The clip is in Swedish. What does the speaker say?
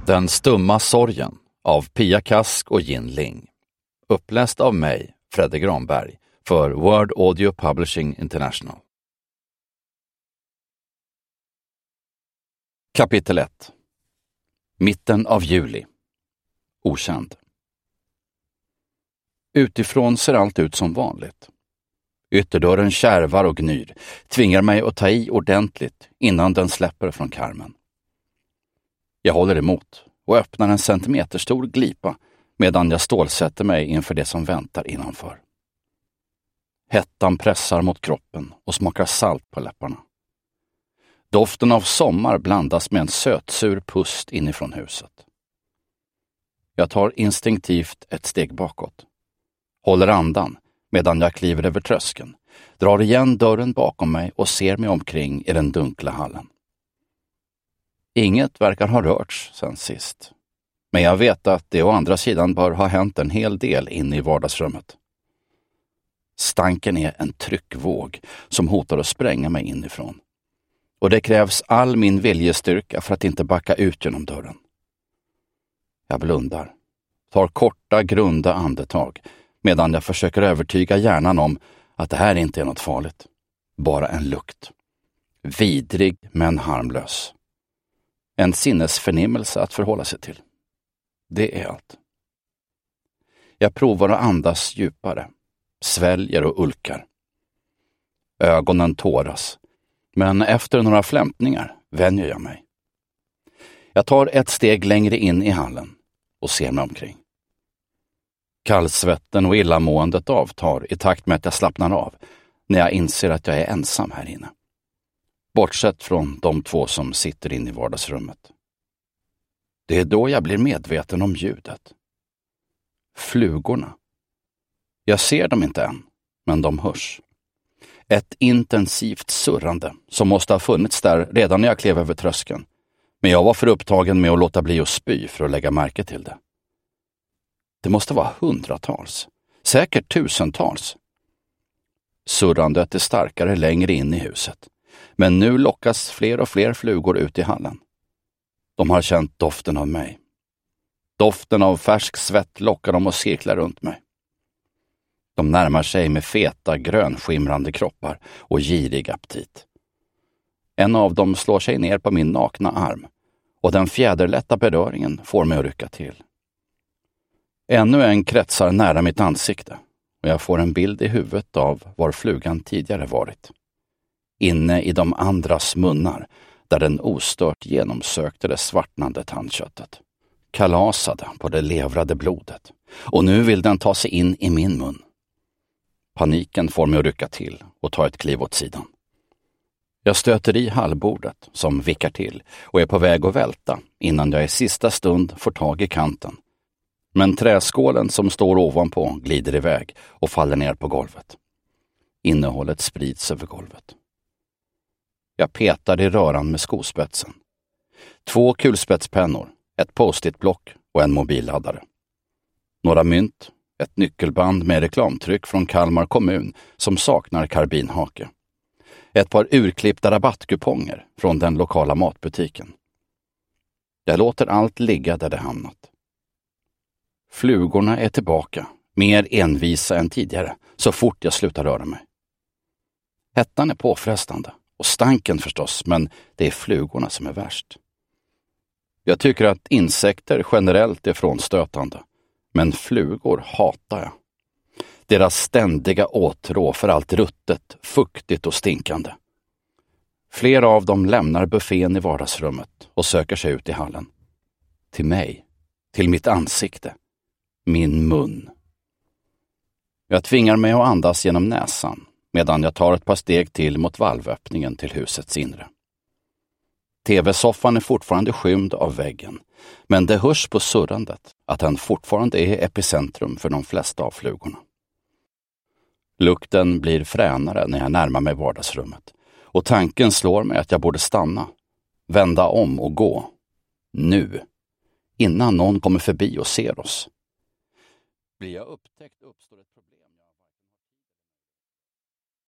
Den stumma sorgen av Pia Kask och Jin Ling. Uppläst av mig, Fredde Granberg, för Word Audio Publishing International. Kapitel 1. Mitten av juli. Okänd. Utifrån ser allt ut som vanligt. Ytterdörren kärvar och gnyr, tvingar mig att ta i ordentligt innan den släpper från karmen. Jag håller emot och öppnar en centimeterstor glipa medan jag stålsätter mig inför det som väntar innanför. Hettan pressar mot kroppen och smakar salt på läpparna. Doften av sommar blandas med en sötsur pust inifrån huset. Jag tar instinktivt ett steg bakåt. Håller andan medan jag kliver över tröskeln, drar igen dörren bakom mig och ser mig omkring i den dunkla hallen. Inget verkar ha rörts sedan sist. Men jag vet att det å andra sidan bör ha hänt en hel del inne i vardagsrummet. Stanken är en tryckvåg som hotar att spränga mig inifrån. Och det krävs all min viljestyrka för att inte backa ut genom dörren. Jag blundar, tar korta, grunda andetag medan jag försöker övertyga hjärnan om att det här inte är något farligt. Bara en lukt. Vidrig men harmlös. En sinnesförnimmelse att förhålla sig till. Det är allt. Jag provar att andas djupare, sväljer och ulkar. Ögonen tåras, men efter några flämtningar vänjer jag mig. Jag tar ett steg längre in i hallen och ser mig omkring. Kallsvetten och illamåendet avtar i takt med att jag slappnar av när jag inser att jag är ensam här inne. Bortsett från de två som sitter inne i vardagsrummet. Det är då jag blir medveten om ljudet. Flugorna. Jag ser dem inte än, men de hörs. Ett intensivt surrande som måste ha funnits där redan när jag klev över tröskeln. Men jag var för upptagen med att låta bli att spy för att lägga märke till det. Det måste vara hundratals, säkert tusentals. Surrandet är starkare längre in i huset. Men nu lockas fler och fler flugor ut i hallen. De har känt doften av mig. Doften av färsk svett lockar dem och cirklar runt mig. De närmar sig med feta, grönskimrande kroppar och girig aptit. En av dem slår sig ner på min nakna arm och den fjäderlätta beröringen får mig att rycka till. Ännu en kretsar nära mitt ansikte och jag får en bild i huvudet av var flugan tidigare varit. Inne i de andras munnar, där den ostört genomsökte det svartnande tandköttet. Kalasade på det levrade blodet. Och nu vill den ta sig in i min mun. Paniken får mig att rycka till och ta ett kliv åt sidan. Jag stöter i hallbordet som vickar till och är på väg att välta innan jag i sista stund får tag i kanten. Men träskålen som står ovanpå glider iväg och faller ner på golvet. Innehållet sprids över golvet. Jag petar i röran med skospetsen. 2 kulspetspennor, ett post-it-block och en mobilladdare. Några mynt, ett nyckelband med reklamtryck från Kalmar kommun som saknar karbinhake. Ett par urklippta rabattkuponger från den lokala matbutiken. Jag låter allt ligga där det hamnat. Flugorna är tillbaka, mer envisa än tidigare, så fort jag slutar röra mig. Hettan är påfrestande. Och stanken förstås, men det är flugorna som är värst. Jag tycker att insekter generellt är frånstötande, men flugor hatar jag. Deras ständiga åtrå för allt ruttet, fuktigt och stinkande. Flera av dem lämnar buffén i vardagsrummet och söker sig ut i hallen. Till mig, till mitt ansikte, min mun. Jag tvingar mig att andas genom näsan medan jag tar ett par steg till mot valvöppningen till husets inre. TV-soffan är fortfarande skymd av väggen, men det hörs på surrandet att den fortfarande är epicentrum för de flesta av flugorna. Lukten blir fränare när jag närmar mig vardagsrummet och tanken slår mig att jag borde stanna, vända om och gå. Nu, innan någon kommer förbi och ser oss. Blir jag upptäckt uppstår ett